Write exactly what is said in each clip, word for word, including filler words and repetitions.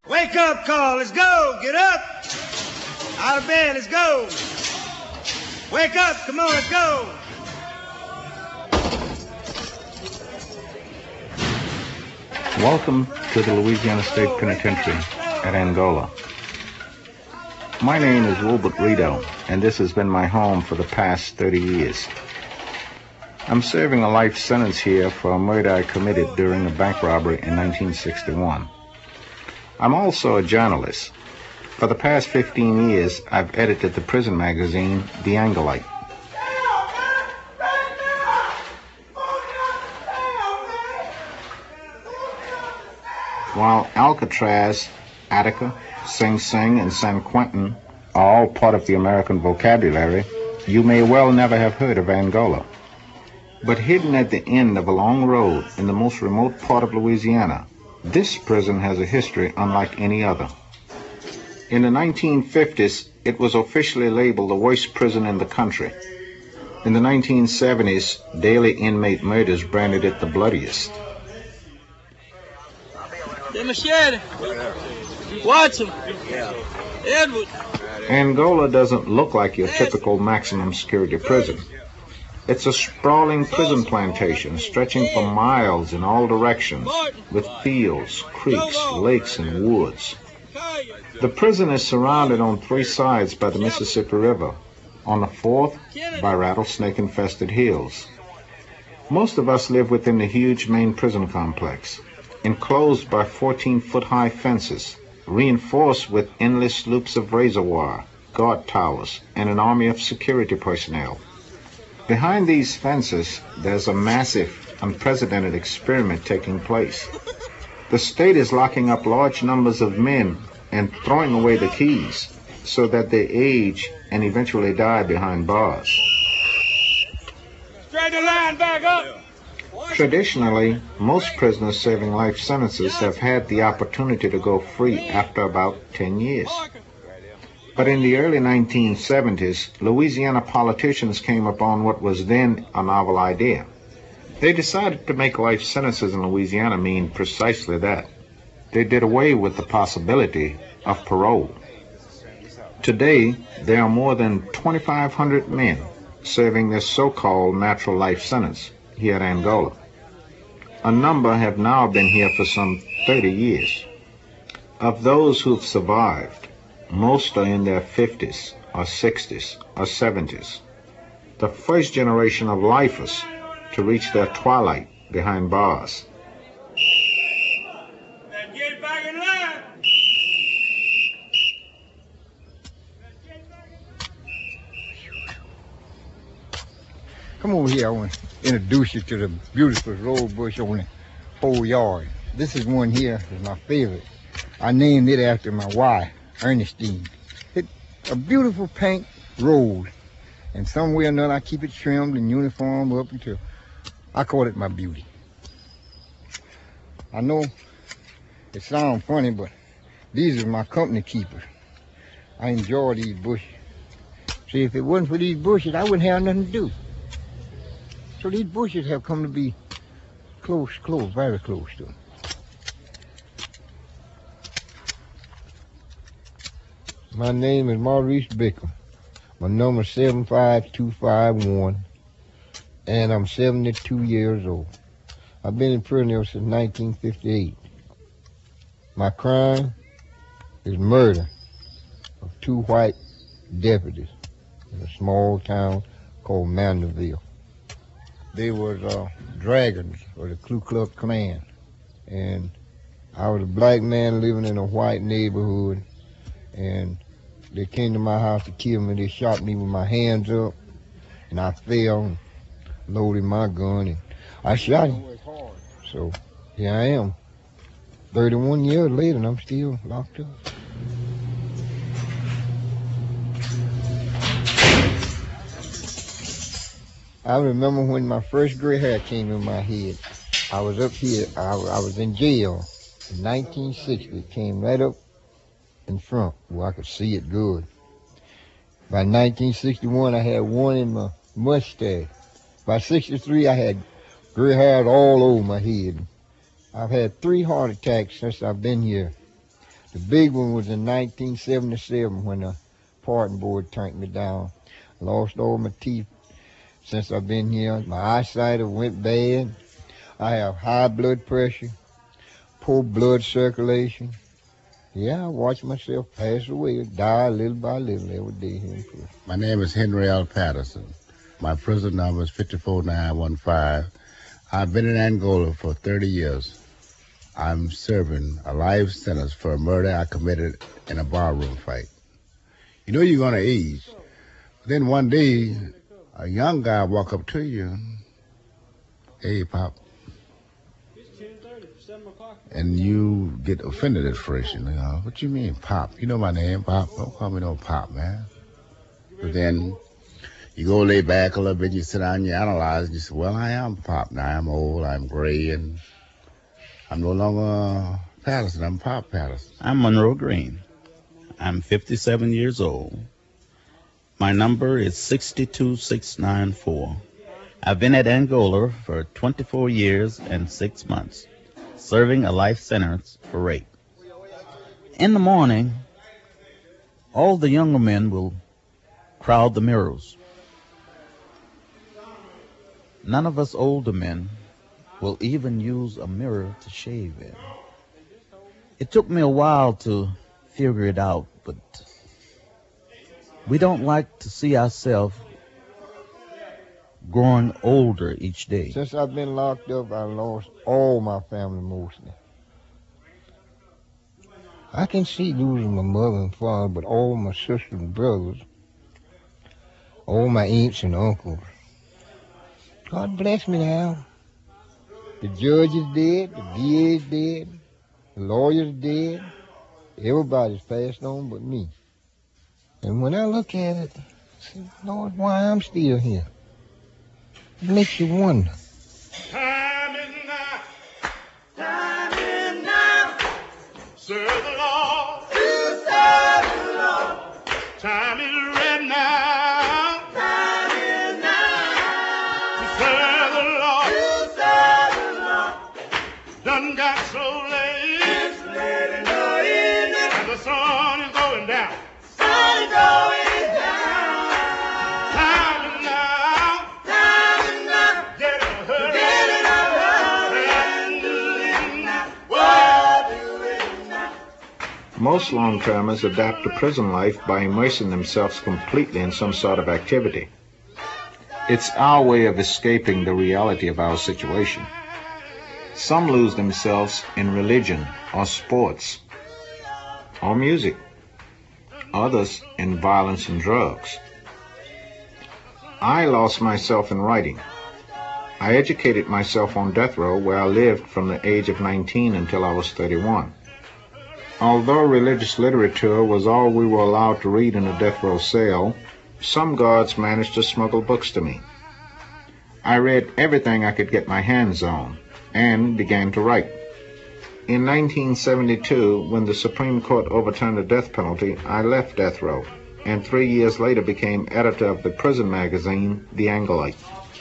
Wake up call, let's go, get up. Out of bed, let's go. Wake up, come on, let's go. Welcome to the Louisiana State Penitentiary at Angola. My name is Wilbert Rideau, and this has been my home for the past thirty years. I'm serving a life sentence here for a murder I committed during a bank robbery in nineteen sixty-one. I'm also a journalist. For the past fifteen years, I've edited the prison magazine, The Angolite. While Alcatraz, Attica, Sing Sing, and San Quentin are all part of the American vocabulary, you may well never have heard of Angola. But hidden at the end of a long road in the most remote part of Louisiana, this prison has a history unlike any other. In the nineteen fifties, it was officially labeled the worst prison in the country. In the nineteen seventies, daily inmate murders branded it the bloodiest. The machete. Watch him. Edward. Angola doesn't look like your typical maximum security prison. It's a sprawling prison plantation stretching for miles in all directions, with fields, creeks, lakes, and woods. The prison is surrounded on three sides by the Mississippi River, on the fourth by rattlesnake-infested hills. Most of us live within the huge main prison complex, enclosed by fourteen-foot-high fences, reinforced with endless loops of razor wire, guard towers, and an army of security personnel. Behind these fences, there's a massive, unprecedented experiment taking place. The state is locking up large numbers of men and throwing away the keys so that they age and eventually die behind bars. Straight the line back up. Traditionally, most prisoners serving life sentences have had the opportunity to go free after about ten years. But in the early nineteen seventies, Louisiana politicians came upon what was then a novel idea. They decided to make life sentences in Louisiana mean precisely that. They did away with the possibility of parole. Today, there are more than twenty-five hundred men serving this so-called natural life sentence here at Angola. A number have now been here for some thirty years. Of those who've survived, most are in their fifties, or sixties, or seventies. The first generation of lifers to reach their twilight behind bars. Get back in line. Come over here, I want to introduce you to the beautiful rose bush on the whole yard. This is one here, is my favorite. I named it after my wife, Ernestine. It's a beautiful pink rose, and somewhere or another I keep it trimmed and uniform up until I call it my beauty. I know it sounds funny, but these are my company keepers. I enjoy these bushes. See, if it wasn't for these bushes, I wouldn't have nothing to do. So these bushes have come to be close, close, very close to them. My name is Maurice Baker. My number is seven five two five one, and I'm seventy-two years old. I've been in prison ever since nineteen fifty-eight. My crime is murder of two white deputies in a small town called Mandeville. They were uh, dragons for the Ku Klux Klan, and I was a black man living in a white neighborhood, and they came to my house to kill me. They shot me with my hands up, and I fell and loaded my gun, and I shot him. So here I am, thirty-one years later, and I'm still locked up. I remember when my first gray hair came in my head. I was up here, I, I was in jail in nineteen sixty. It came right up in front where I could see it good. By nineteen sixty-one, I had one in my mustache. By sixty-three, I had gray hairs all over my head. I've had three heart attacks since I've been here. The big one was in nineteen seventy-seven when the pardon board turned me down. I lost all my teeth since I've been here. My eyesight went bad. I have high blood pressure, poor blood circulation. Yeah, I watched myself pass away, die little by little every day here in prison. My name is Henry L. Patterson. My prison number is five four nine one five. I've been in Angola for thirty years. I'm serving a life sentence for a murder I committed in a barroom fight. You know you're going to age. Then one day, a young guy walk up to you. Hey, Pop. And you get offended at first, you know. What you mean, Pop? You know my name, Pop. Don't call me no Pop, man. But then you go lay back a little bit, you sit down, you analyze, and you say, well, I am Pop now. I'm old, I'm gray, and I'm no longer Patterson. I'm Pop Patterson. I'm Monroe Green. I'm fifty-seven years old. My number is six two six nine four. I've been at Angola for twenty-four years and six months, serving a life sentence for rape. In the morning, all the younger men will crowd the mirrors. None of us older men will even use a mirror to shave in. It took me a while to figure it out, but we don't like to see ourselves growing older each day. Since I've been locked up, I lost all my family mostly. I can see losing my mother and father, but all my sisters and brothers, all my aunts and uncles. God bless me now. The judge is dead, the D A is dead, the lawyer's dead. Everybody's passed on but me. And when I look at it, I say, Lord, why I'm still here? It makes you wonder. Time is now. Time is now. Serve the Lord. To serve the Lord. Time is right now. Time is now. To serve the Lord. To serve the Lord. Done got so late. It's late in the evening. And the sun is going down. Sun is going down. Time is now. Time is now. Get in a hurry. Get in a hurry. And do it now. Well, do it now. Most long-termers adapt to prison life by immersing themselves completely in some sort of activity. It's our way of escaping the reality of our situation. Some lose themselves in religion or sports or music. Others in violence and drugs. I lost myself in writing. I educated myself on death row, where I lived from the age of nineteen until I was thirty-one. Although religious literature was all we were allowed to read in a death row cell, some guards managed to smuggle books to me. I read everything I could get my hands on and began to write. In nineteen seventy-two, when the Supreme Court overturned the death penalty, I left death row, and three years later became editor of the prison magazine, The Angolite.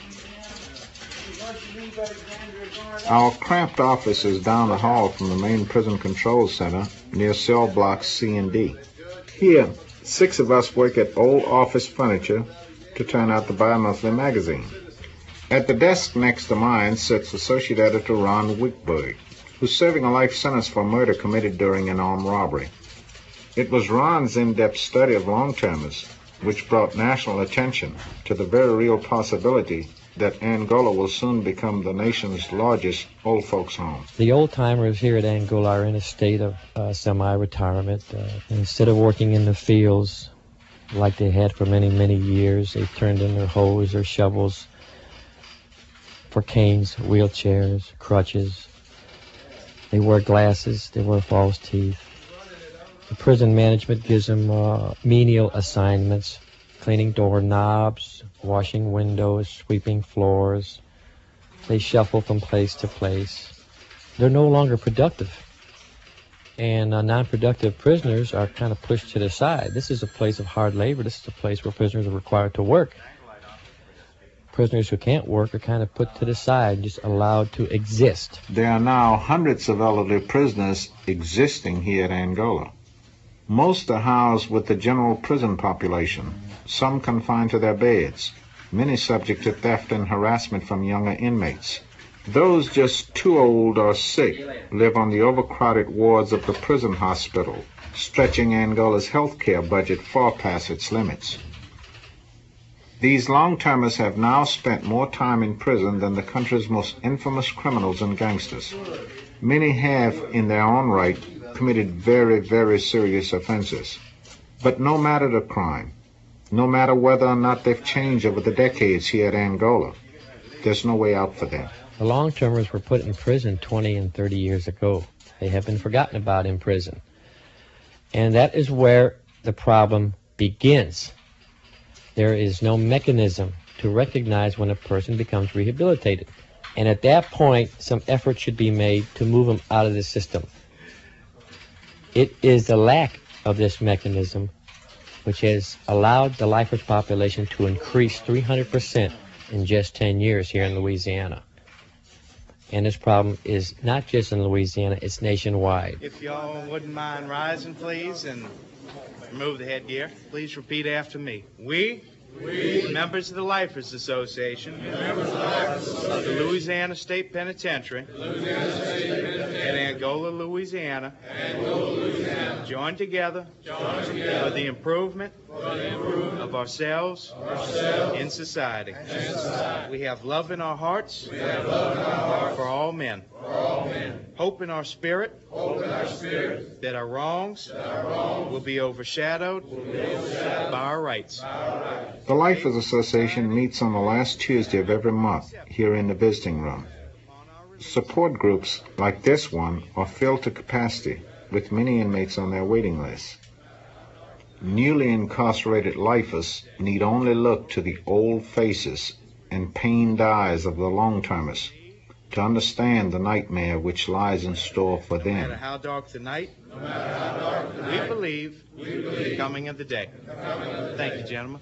Our cramped office is down the hall from the main prison control center near cell blocks C and D. Here, six of us work at old office furniture to turn out the bi-monthly magazine. At the desk next to mine sits Associate Editor Ron Wickberg, who's serving a life sentence for murder committed during an armed robbery. It was Ron's in-depth study of long-termers which brought national attention to the very real possibility that Angola will soon become the nation's largest old folks' home. The old-timers here at Angola are in a state of uh, semi-retirement. Uh, instead of working in the fields like they had for many, many years, they've turned in their hoes or shovels for canes, wheelchairs, crutches. They wear glasses, they wear false teeth. The prison management gives them uh, menial assignments, cleaning doorknobs, washing windows, sweeping floors. They shuffle from place to place. They're no longer productive. And uh, non-productive prisoners are kind of pushed to the side. This is a place of hard labor. This is a place where prisoners are required to work. prisoners who can't work are kind of put to the side, just allowed to exist. There are now hundreds of elderly prisoners existing here at Angola. Most are housed with the general prison population, some confined to their beds, many subject to theft and harassment from younger inmates. Those just too old or sick live on the overcrowded wards of the prison hospital, stretching Angola's health care budget far past its limits. These long-termers have now spent more time in prison than the country's most infamous criminals and gangsters. Many have, in their own right, committed very, very serious offenses. But no matter the crime, no matter whether or not they've changed over the decades here at Angola, there's no way out for them. The long-termers were put in prison twenty and thirty years ago. They have been forgotten about in prison. And that is where the problem begins. There is no mechanism to recognize when a person becomes rehabilitated. And at that point, some effort should be made to move them out of the system. It is the lack of this mechanism which has allowed the lifers population to increase three hundred percent in just ten years here in Louisiana. And this problem is not just in Louisiana, it's nationwide. If y'all wouldn't mind rising, please, and remove the headgear. Please repeat after me. We, we members of the Lifers Association, members of the, Lifers Association of the Louisiana State Penitentiary, Louisiana State Penitentiary at Angola, Louisiana, Angola, Louisiana, join together, join together for the improvement, for the improvement of ourselves, of ourselves in, society. in society. We have love in our hearts, we have love in our hearts for all men. For all men. Hope in our spirit, Hope in our spirit that our wrongs, that our wrongs will be overshadowed, will be overshadowed by, our rights. by our rights. The Lifers Association meets on the last Tuesday of every month here in the visiting room. Support groups like this one are filled to capacity with many inmates on their waiting list. Newly incarcerated lifers need only look to the old faces and pained eyes of the long-termers to understand the nightmare which lies in store for them. No matter how dark the night, no matter how dark the night we believe, we believe in the coming of the day. Of the Thank day. you, gentlemen.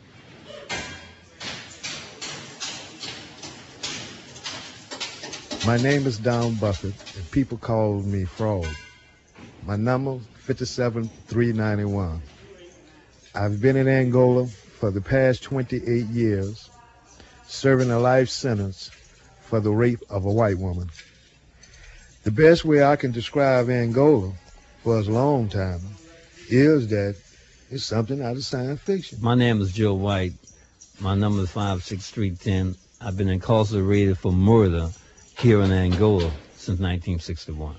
My name is Don Buffett, and people call me Frog. My number, fifty-seven three ninety-one. I've been in Angola for the past twenty-eight years, serving a life sentence for the rape of a white woman. The best way I can describe Angola for us long time is that it's something out of science fiction. My name is Joe White. My number is five six three one zero. I've been incarcerated for murder here in Angola since nineteen sixty-one.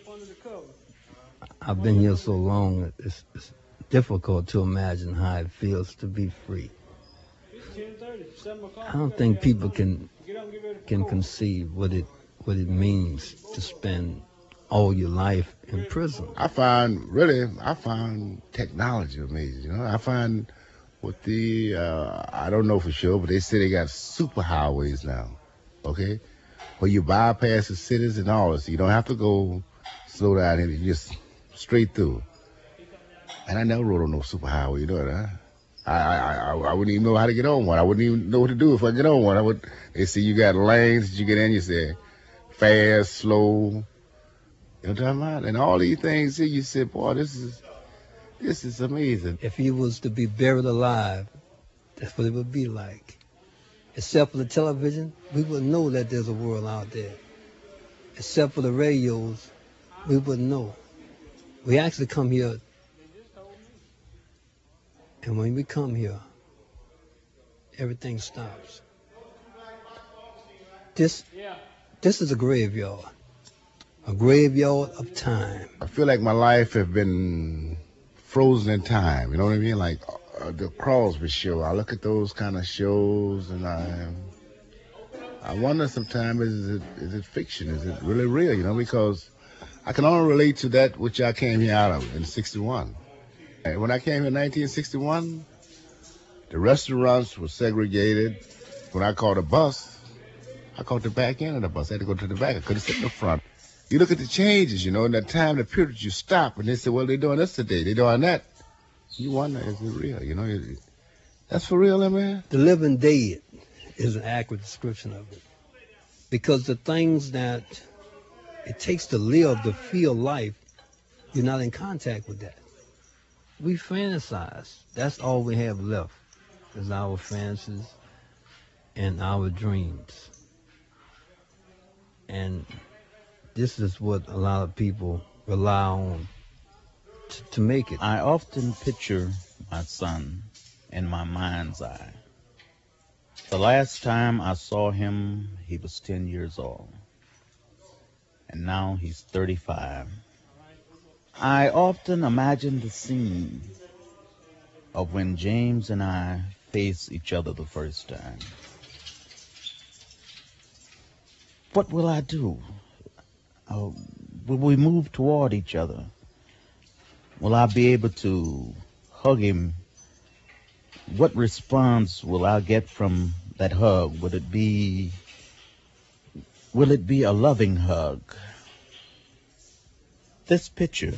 I've been here so long, it's, it's difficult to imagine how it feels to be free. I don't think people can can conceive what it what it means to spend all your life in prison. I find really, I find technology amazing. You know, I find with the uh, I don't know for sure, but they say they got super highways now. Okay, where you bypass the cities and all this, so you don't have to go slow down and you just straight through. And I never rode on no super highway, you know that, huh? I, I, I, I wouldn't even know how to get on one. I wouldn't even know what to do if I get on one. I would. They see you got lanes that you get in. You say fast, slow. You know what I'm talking about? And all these things here, you say, boy, this is this is amazing. If he was to be buried alive, that's what it would be like. Except for the television, we wouldn't know that there's a world out there. Except for the radios, we wouldn't know. We actually come here. And when we come here, everything stops. This, this is a graveyard, a graveyard of time. I feel like my life has been frozen in time. You know what I mean? Like uh, the Crosby Show. I look at those kind of shows, and I, I wonder sometimes is it is it fiction? Is it really real? You know, because I can only relate to that which I came here out of in sixty-one. And when I came in nineteen sixty-one, the restaurants were segregated. When I caught a bus, I caught the back end of the bus. I had to go to the back. I couldn't sit in the front. You look at the changes, you know, in that time, the period you stop, and they say, well, they're doing this today. They're doing that. You wonder, is it real? You know, that's for real, man? The living dead is an accurate description of it. Because the things that it takes to live, to feel life, you're not in contact with that. We fantasize. That's all we have left, is our fantasies and our dreams. And this is what a lot of people rely on to, to make it. I often picture my son in my mind's eye. The last time I saw him, he was ten years old. And now he's thirty-five. I often imagine the scene of when James and I faced each other the first time. What will I do? Uh, will we move toward each other? Will I be able to hug him? What response will I get from that hug? Would it be, will it be a loving hug? This picture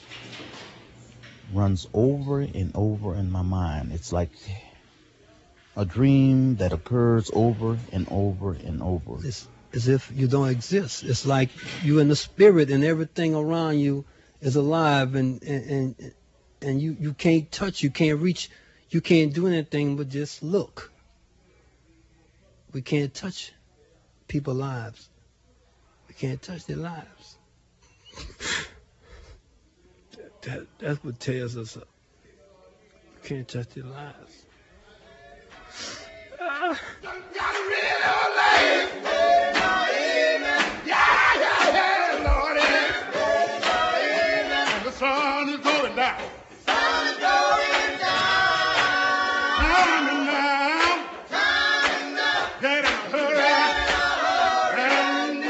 runs over and over in my mind. It's like a dream that occurs over and over and over. It's as if you don't exist. It's like you in the spirit and everything around you is alive, and and and, and you, you can't touch, you can't reach, you can't do anything but just look. We can't touch people's lives. We can't touch their lives. that, that, that's what tears us up. We can't touch their lives. Ah. The sun is going down. Sun is going down. Coming down. Coming down. Get in a hurry. And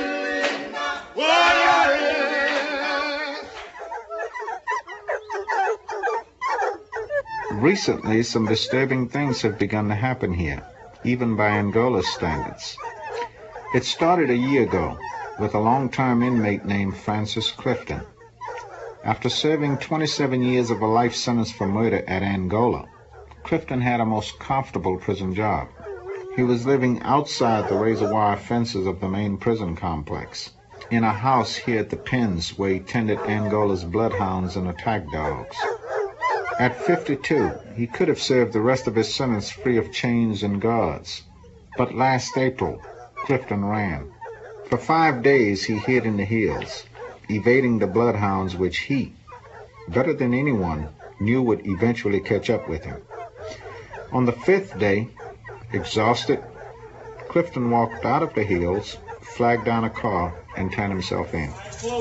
Recently, some disturbing things have begun to happen here, even by Angola's standards. It started a year ago with a long-term inmate named Francis Clifton. After serving twenty-seven years of a life sentence for murder at Angola, Clifton had a most comfortable prison job. He was living outside the razor wire fences of the main prison complex, in a house here at the pens where he tended Angola's bloodhounds and attack dogs. At fifty-two, he could have served the rest of his sentence free of chains and guards. But last April, Clifton ran. For five days he hid in the hills, evading the bloodhounds which he, better than anyone, knew would eventually catch up with him. On the fifth day, exhausted, Clifton walked out of the hills, flagged down a car, and turned himself in.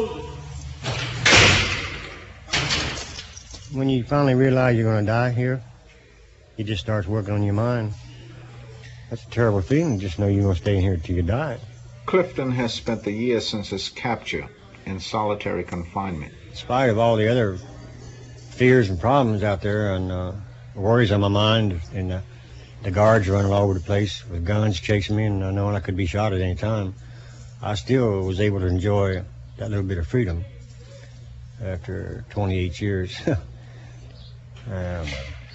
When you finally realize you're going to die here, it just starts working on your mind. That's a terrible feeling, just know you're going to stay in here till you die. Clifton has spent the year since his capture in solitary confinement. In spite of all the other fears and problems out there and uh, worries on my mind, and uh, the guards running all over the place with guns chasing me and uh, knowing I could be shot at any time, I still was able to enjoy that little bit of freedom after twenty-eight years. um,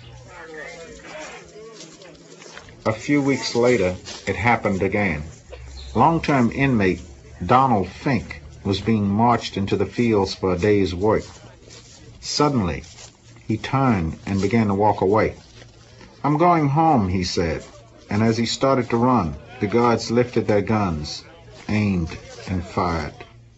A few weeks later, it happened again. Long-term inmate Donald Fink was being marched into the fields for a day's work. Suddenly, he turned and began to walk away. "I'm going home," he said, and as he started to run, the guards lifted their guns, aimed, and fired.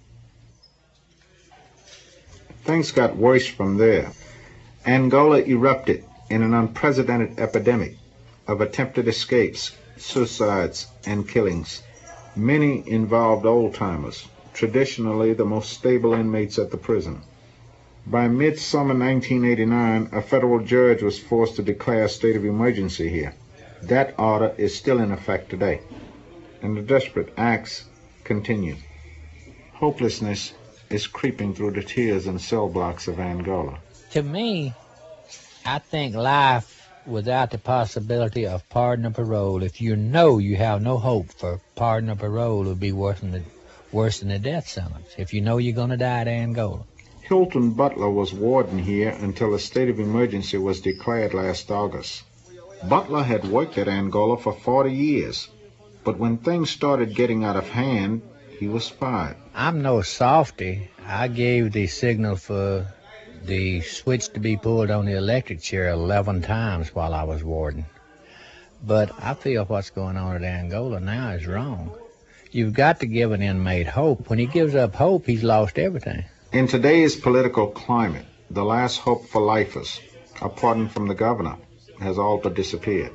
Things got worse from there. Angola erupted in an unprecedented epidemic of attempted escapes, suicides, and killings. Many involved old-timers, traditionally the most stable inmates at the prison. By midsummer nineteen eighty-nine, a federal judge was forced to declare a state of emergency here. That order is still in effect today, and the desperate acts continue. Hopelessness is creeping through the tiers and cell blocks of Angola. To me, I think life without the possibility of pardon or parole, if you know you have no hope for pardon or parole, would be worse than the, worse than the death sentence, if you know you're going to die at Angola. Hilton Butler was warden here until a state of emergency was declared last August. Butler had worked at Angola for forty years But when things started getting out of hand, he was fired. I'm no softy. I gave the signal for the switch to be pulled on the electric chair eleven times while I was warden. But I feel what's going on at Angola now is wrong. You've got to give an inmate hope. When he gives up hope, he's lost everything. In today's political climate, the last hope for lifers, a pardon from the governor, has all but disappeared.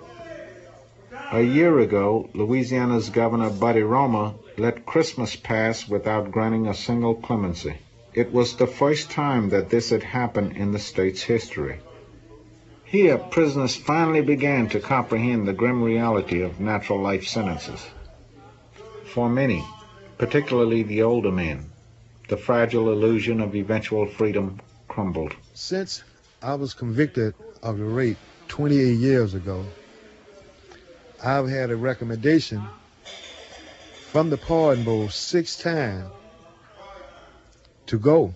A year ago, Louisiana's Governor Buddy Roemer let Christmas pass without granting a single clemency. It was the first time that this had happened in the state's history. Here, prisoners finally began to comprehend the grim reality of natural life sentences. For many, particularly the older men, the fragile illusion of eventual freedom crumbled. Since I was convicted of the rape twenty-eight years ago, I've had a recommendation from the Pardon Board six times to go.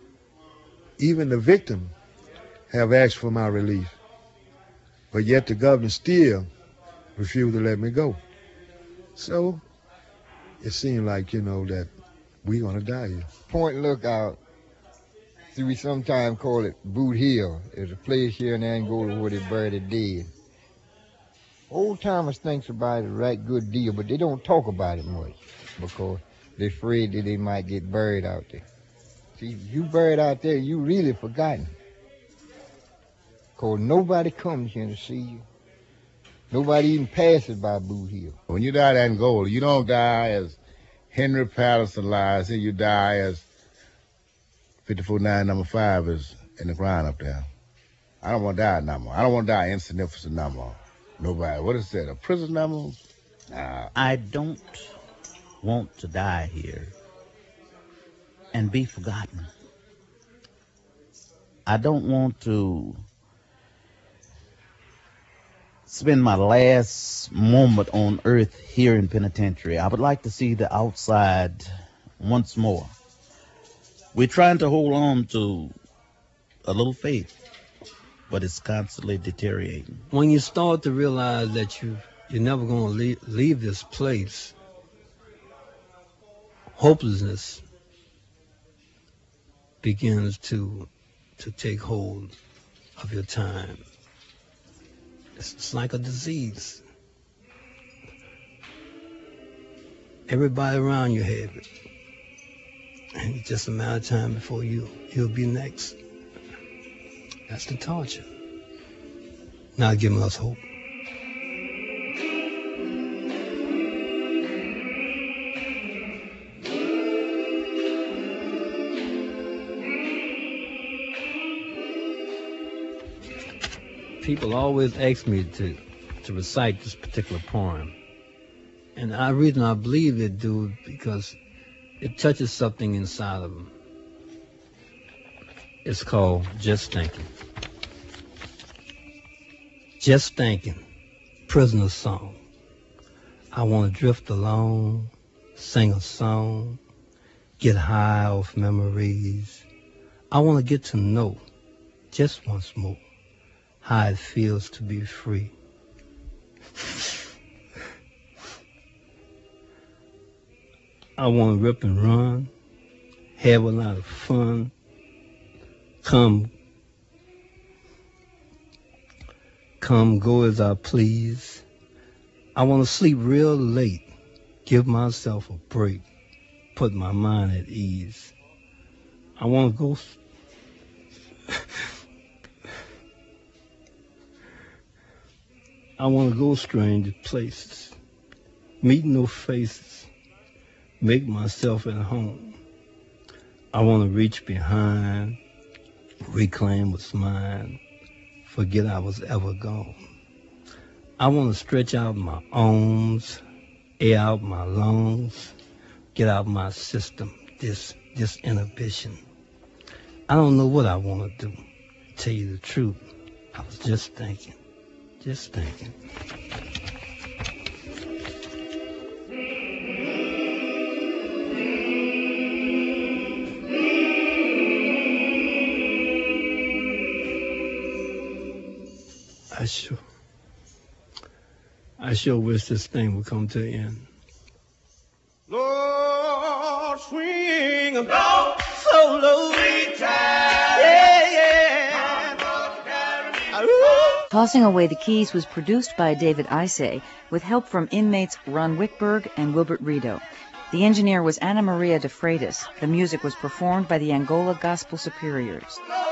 Even the victim have asked for my release, but yet the governor still refused to let me go. So it seemed like, you know, that we're gonna die here. Point Lookout, see, we sometimes call it Boot Hill. There's a place here in Angola where they bury the dead. Old timers thinks about it a right good deal, but they don't talk about it much because they're afraid that they might get buried out there. See, you buried out there, you really forgotten. Because nobody comes here to see you. Nobody even passes by Boot Hill. When you die in Angola, you don't die as Henry Patterson lies here. You die as fifty-four nine number five is in the ground up there. I don't want to die no more. I don't want to die insignificant no more. Nobody. What is that? A prison number? Nah. I don't want to die here and be forgotten. I don't want to spend my last moment on earth here in penitentiary. I would like to see the outside once more. We're trying to hold on to a little faith, but it's constantly deteriorating. When you start to realize that you, you're never going to leave, leave this place, hopelessness begins to, to take hold of your time. It's, it's like a disease. Everybody around you have it. And it's just a matter of time before you, you'll be next. That's the torture. Not giving us hope. People always ask me to, to recite this particular poem. And the reason I believe they do because it touches something inside of them. It's called Just Thinking. Just thinking, prisoner's song. I want to drift along, sing a song, get high off memories. I want to get to know, just once more, how it feels to be free. I want to rip and run, have a lot of fun, come Come, go as I please. I want to sleep real late, give myself a break, put my mind at ease. I want to go... I want to go strange places, meet no faces, make myself at home. I want to reach behind, reclaim what's mine, forget I was ever gone. I want to stretch out my arms, air out my lungs, get out my system, this, this inhibition. I don't know what I want to do. To tell you the truth, I was just thinking, just thinking. I sure, I sure wish this thing would come to an end. Lord, swing a dog so low. Yeah, yeah. Tossing Away the Keys was produced by David Isay with help from inmates Ron Wickberg and Wilbert Rito. The engineer was Anna Maria de Freitas. The music was performed by the Angola Gospel Superiors.